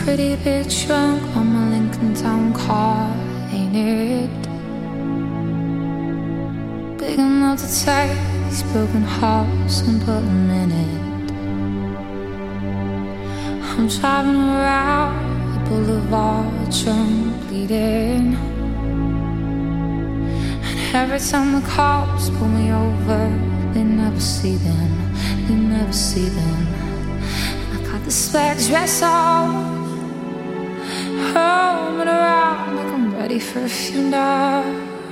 pretty big trunk on my Lincoln Town car, ain't it? Big enough to take these broken hearts and put them in it. I'm driving around the boulevard, drunk, bleeding. And every time the cops pull me over, they never see them, they never see them. And I got this black dress on, roaming around like I'm ready for a funeral.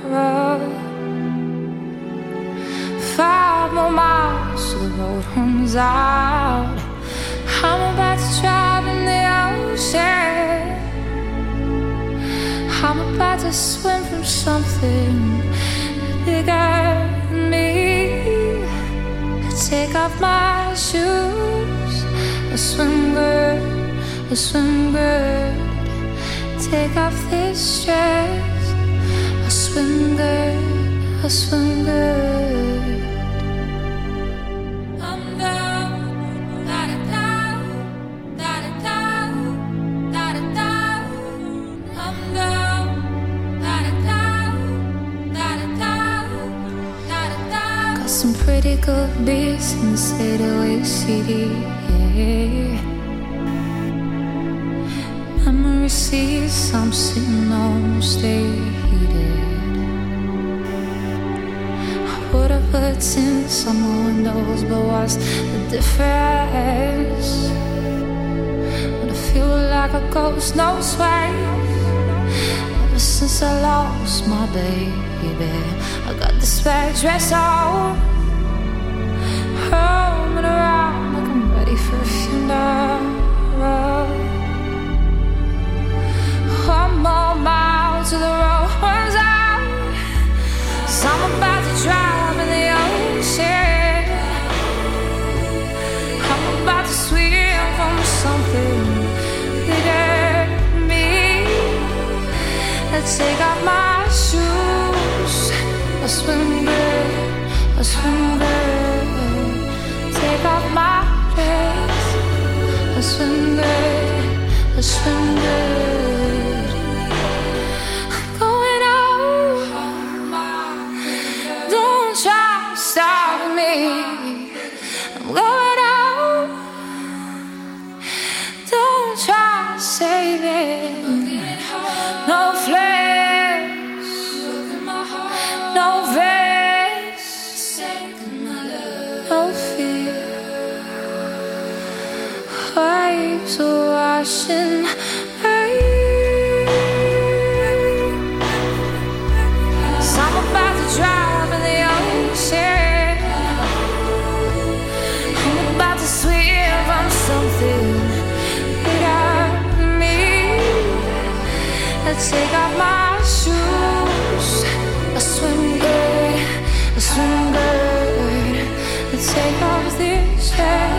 5 more miles till the road runs out. I'm about to drive in the ocean. I'm about to swim from something bigger than me. I take off my shoes, I swim good, I swim good. Take off this dress, I swim good, I swim good. I'm down, da-da-down, da-da-down, da-da-down. I'm down, da-da-down, da-da-down, da-da-down. Got some pretty good beats in this 808 CD, yeah. Memory seats, I'm sitting on, stay heated. I would have put tints on my windows, but what's the difference? When I feel like a ghost, no space. Ever since I lost my baby, I got this black dress on, roaming around like I'm ready for a funeral. 1 more mile till the road runs out. So I'm about to drive in the ocean. I'm about to swim from something bigger than me. I take off my shoes, I swim good, I swim good. Take off my dress, I swim good, I swim good. Stop me, I'm going out. Don't try to save it. No flares, no veins, no fear. Waves are washing away. So I'm about to drive in the ocean. Something bigger than me. I take off my shoes, I swim good, I swim good. I take off this dress,